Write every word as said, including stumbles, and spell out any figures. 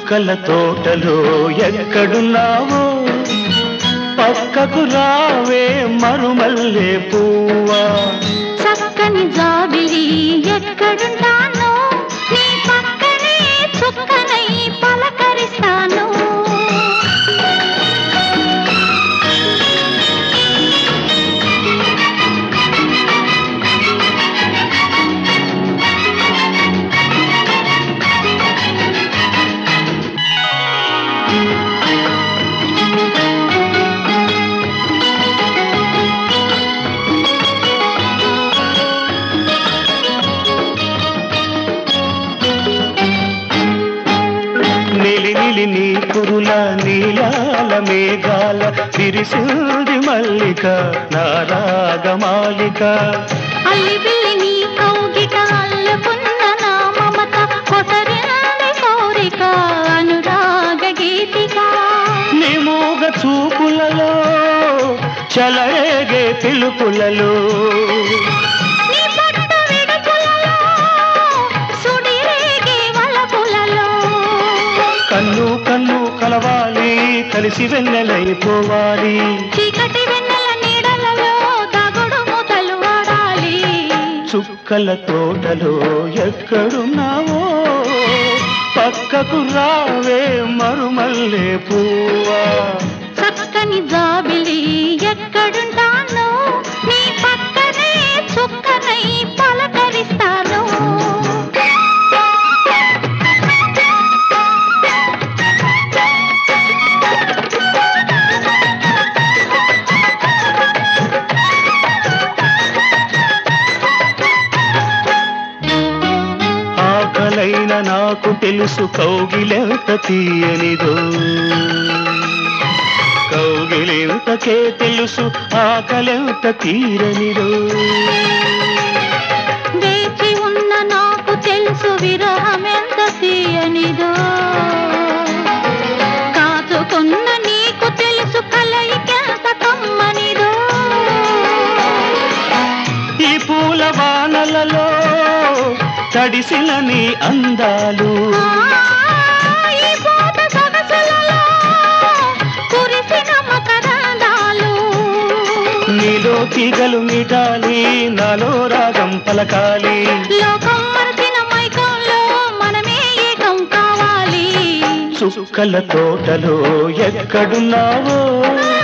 చుక్కల తోటలో ఎక్కడున్నావో పక్కకు రావే మరుమల్లె పువ్వా. చక్కని జాబిలి ఎక్కడుంటానో నీ పక్కనే చుక్కనై పలకరిస్తాను. నిలి నిలి నీ కురుల నీలాల మేఘాల విరిసింది మల్లిక నా రాగమాలిక. అల్లి బిల్లి నీ కౌగిట అల్లుకున్న నా మమత కొసరింది కోరిక అనురాగ గీతిక. నీ మూగ చూపులలో చలరేగే పిలుపులలో నీ పట్టు విడుపులలో సుడిరేగే వలపులలో కన్ను కన్ను కలవాలి కలిసి వెన్నెలైపోవాలి. చీకటి వెన్నెల నీడలలో దాగుడు మూతలు ఆడాలి. చుక్కల తోటలో ఎక్కడున్నావో పక్కకు రావే మరుమల్లె పువ్వా. చక్కని జాబిలి ఎక్కడుంటానో నీ పక్కనే చుక్కనై పలకరిస్తాను. ఆకలైన నాకు తెలుసు కౌగిలెంత తీయనిదో కౌగిలెంతకే తెలుసు ఆకలెంత తీరనిదో. వేచి ఉన్న నాకు తెలుసు విరహమెంత తీయనిదో కాచుకున్న నీకు తెలుసు కలయికెంత కమ్మనిదో. ఈ పూల వానలలో తడిసిన నీ అందాలు ఈ పూట సొగసులలో కురిసిన మకరందాలు నీలో తీగలు మీటాలి నాలో రాగం పలకాలి. లోకం మరచిన మైకంలో మనమే ఏకం కావాలి. చుక్కల తోటలో ఎక్కడున్నావో